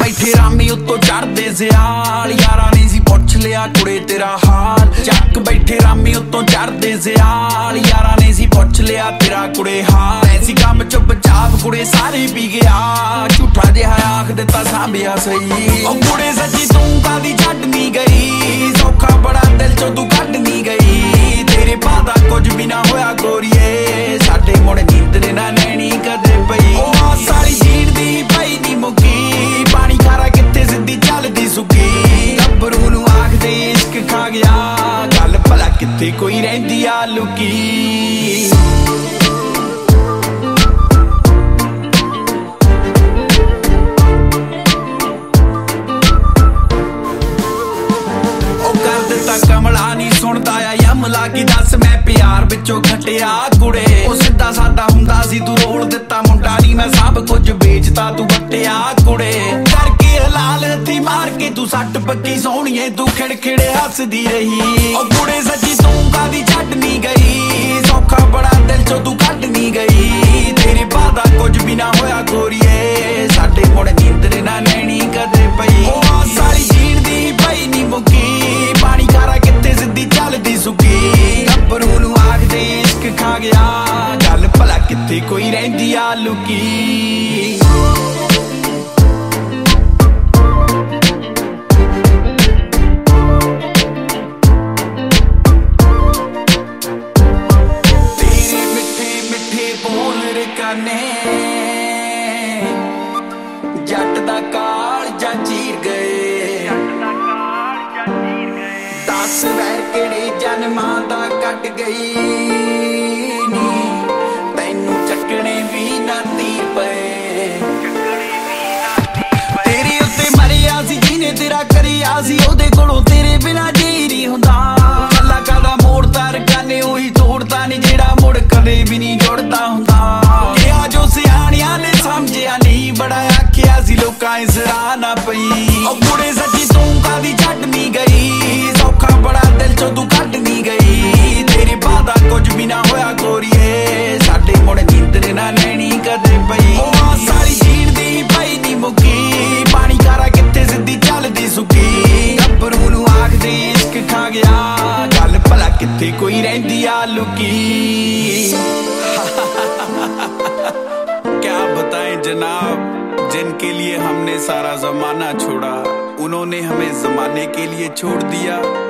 बैठे रामी उत्तों चढ़दे सियाल यारा ने सी पुछ लिया कुड़े तेरा हाल चक बैठे रामी उत्तों चढ़दे सियाल यारा ने सी पुछ लिया तेरा कुड़े हाल ऐसी काम चुप चाप कुड़े सारे पी गया झूठा जिहा आख दिता सांभिया सही ओ कुड़े सच्ची तू कादी छड्ड नहीं गई सौखा बड़ा दिल चों तू कड्ड नहीं गई तेरे पादा कुछ भी ना होया गोरीए साडे मुड़ नींदरे ना नैनी कदे पई ओ सारी जीण दी पई नी मुकी पानी खारा कित्थे सिद्धी चलदी सुकी गब्बरू नूं आखदे इश्क खा गया गल भला कित्थे कोई रहिंदी आ लुकी कमला नहीं सुनता आ यमला की दस मैं प्यार विचों खटिया कुड़े ओ सीधा सादा हुंदा सी तू रोल दिता मुंडा नहीं मैं सब कुछ बेचता तू बट्टिया कुड़े करके हलाल हथी मार के तू सट पक्की सोहणीए तू खिड़खिड़े हसदी रही ओ कुड़े सच्ची तू कादी छड्ड नहीं गई सौखा बड़ा दिल चों तू कड्ड नहीं गई तेरे पादा कुछ भी ना होया गोरीए साडे मुड़ नींदरे ना नैनी कदे पई ओ सारी जीण दी पई नी मुकी पानी खारा कित्थे सिद्धी चलदी सुकी गब्बरू नूं आखदे इश्क खा गया गल भला कित्थे कोई रहिंदी आ लुकी तेरे मिठे मिठे बोल रकाने जट दा कालजा चीर गए दस वैर केड़े जन्मां दा कट गई नी तैनू चकने भी ना तीर पए तेरे उत्ते मरिया सी जिने तेरा करिया सी ओदे कोलों तेरे बिना जी नहीं हुंदा अल्लाह कादा मोड़दा रकाने ओही तोड़दा नहीं जेड़ा मुड़ कदे भी नहीं जुड़दा हुंदा किहा जो सियाणियां ने समझिया नहीं बड़ा आखिया सी लोकां इस राह ना पई ओ कुड़े सच्ची तू कादी छड्ड नहीं गई सौखा बड़ा दिल चों तू कड्ड नहीं गई तेरे पादा कुछ भी ना होया गोरीए साडे मुड़ नींदरे ना नैनी कदे पई ओ सारी जीण दी पई नी मुकी पानी खारा कित्थे सिद्धी चलदी सुकी गब्बरू नूं आखदे इश्क खा गया गल भला कित्थे कोई रहिंदी आ लुकी क्या बताएं जनाब जिनके लिए हमने सारा जमाना छोड़ा उन्होंने हमें जमाने के लिए छोड़ दिया